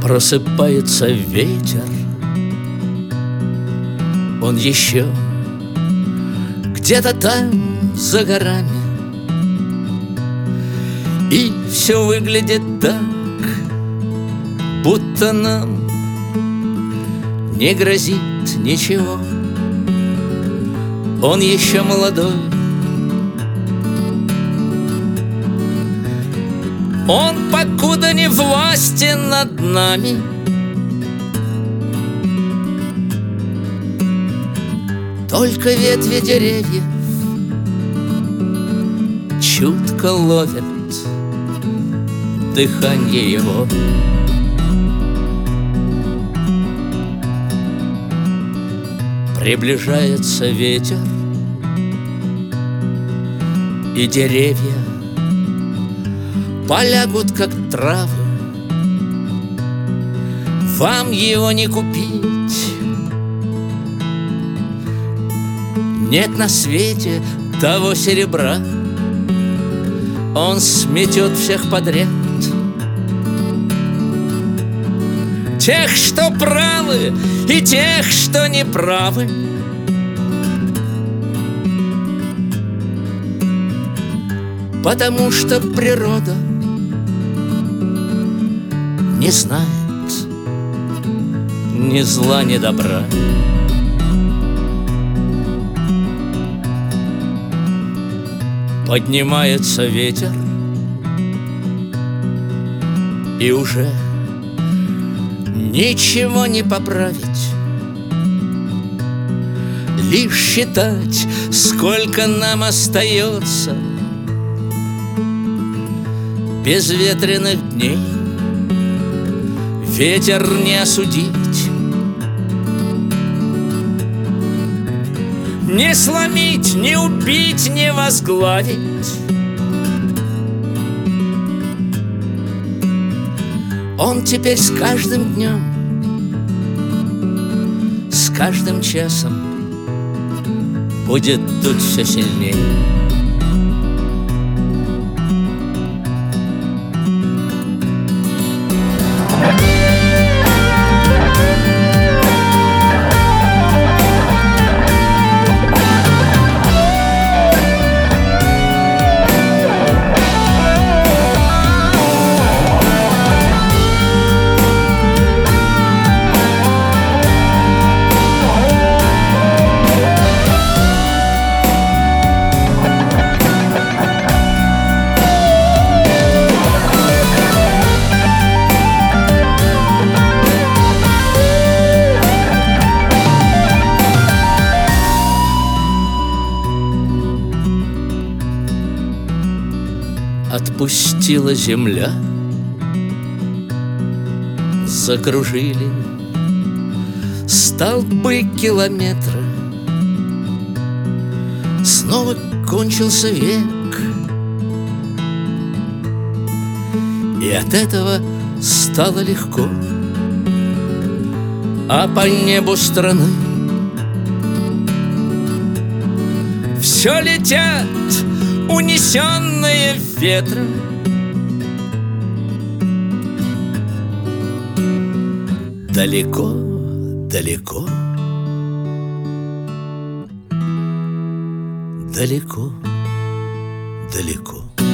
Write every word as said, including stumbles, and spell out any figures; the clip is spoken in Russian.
Просыпается ветер, он еще где-то там за горами, и все выглядит так, будто нам не грозит ничего. Он еще молодой, он покуда не властен над нами. Только ветви деревьев чутко ловят дыхание его. Приближается ветер, и деревья полягут, как травы. Вам его не купить. Нет на свете того серебра, он сметет всех подряд. Тех, что правы, и тех, что не правы. Потому что природа не знает ни зла, ни добра. Поднимается ветер, и уже ничего не поправить, лишь считать, сколько нам остается безветренных дней. Ветер не осудить, не сломить, не убить, не возглавить. Он теперь с каждым днем, с каждым часом будет дуть все сильнее. Отпустила земля, закружили столбы километра. Снова кончился век, и от этого стало легко. А по небу страны все летят, унесенные ветром. Далеко, далеко, далеко, далеко.